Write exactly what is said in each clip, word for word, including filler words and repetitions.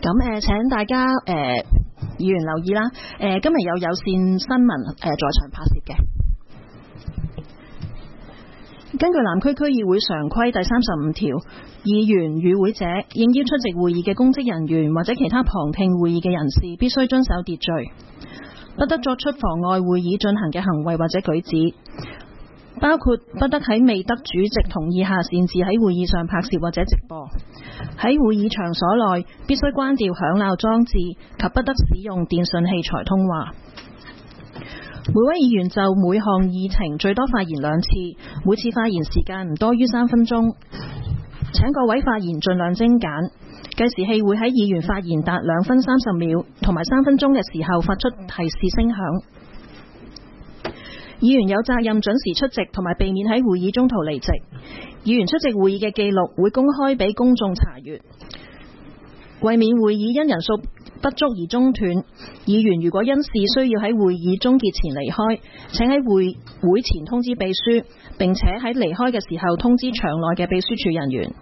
咁誒，請大家誒、呃、議員留意啦。誒、呃，今日有有線新聞誒、呃、在場拍攝嘅。根據南區區議會常規第三十五條，議員與會者應邀出席會議嘅公職人員或者其他旁聽會議嘅人士，必須遵守秩序，不得作出妨礙會議進行嘅行為或者舉止，包括不得喺未得主席同意下擅自喺會議上拍攝或者直播。喺會議場所內必須關掉響鬧裝置及不得使用電訊器材通話。每位議員就每項議程最多發言兩次，每次發言時間唔多於三分鐘。請各位發言盡量精簡，計時器會喺議員發言達兩分三十秒同埋三分鐘嘅時候發出提示聲響。議員有責任準時出席同埋避免喺會議中途離席。議員出席會議嘅記錄會公開俾公眾查閱。為免會議因人數不足而中斷，議員如果因事需要喺會議終結前離開，請喺會會前通知秘書，並且喺離開嘅時候通知場內嘅秘書處人員。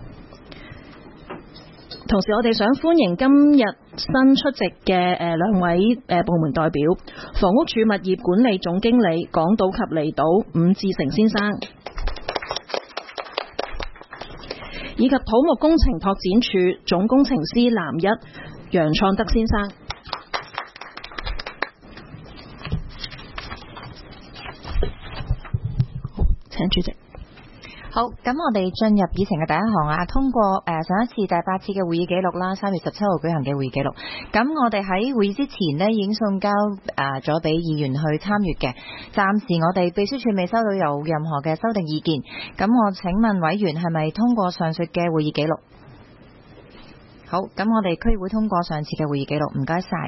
同時，我哋想歡迎今日新出席嘅誒兩位誒部門代表，房屋署物業管理總經理港島及離島伍志成先生，以及土木工程拓展署總工程師男一楊創德先生。好，請主席。 好，咁我哋進入議程嘅第一項啊，通過誒、呃、上一次第八次嘅會議記錄啦，三月十七號舉行嘅會議記錄。咁我哋喺會議之前呢已經送交誒咗俾議員去參閱嘅。暫時我哋秘書處未收到有任何嘅修訂意見。咁我請問委員係咪通過上述嘅會議記錄？好，咁我哋區議會通過上次嘅會議記錄，唔該晒。